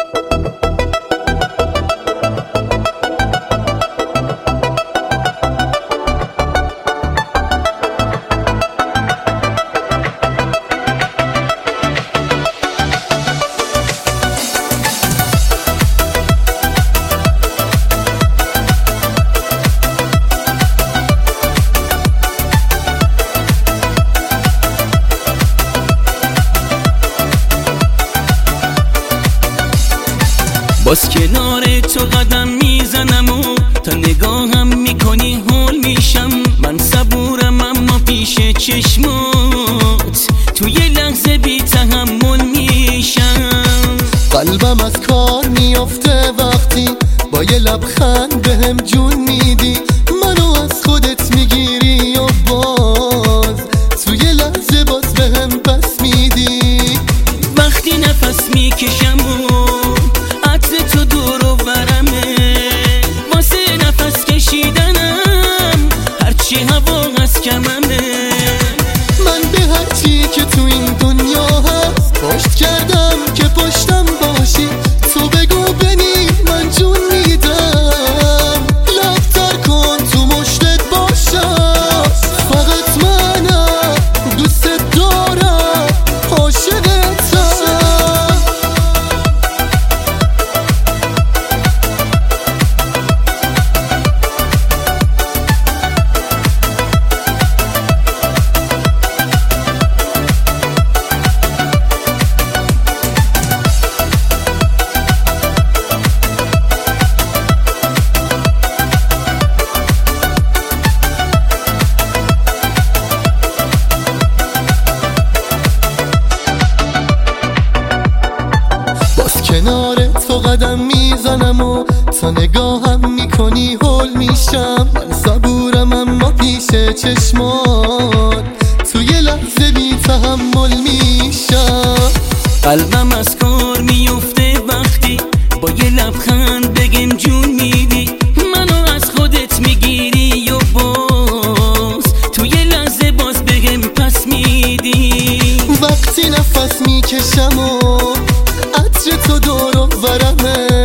باز کنار تو قدم میزنم و تا نگاهم میکنی هول میشم. من صبورم اما پیش چشمات تو یه لحظه بی تحمل میشم. قلبم از کار میافته وقتی با یه لبخند بهم جون میدی. منو از خودت میگیری و باز تو یه لحظه باز بهم پس میدی. وقتی نفس میکشم و عطر تو دور و برمه، واسه نفس کشیدنم هرچی هوا از کممه. من به هرچی که تو این دنیا هست پشت کردم که پشتم باشی. تو بگو بنی من جون میدم، لبتر کن تو مشتت باشم. فقط منم دوست دارم عاشقتم. کنار تو قدم میزنم و تا نگاهم میکنی هول میشم. من صبورم اما پیش چشمات تو یه لحظه بی تحمل میشم. قلبم از کار میفته وقتی با یه لبخند بگم جون میدی. منو از خودت میگیری و باز تو یه لحظه باز بگم پس میدی. وقتی نفس میکشم و عطر تو دور و برمه،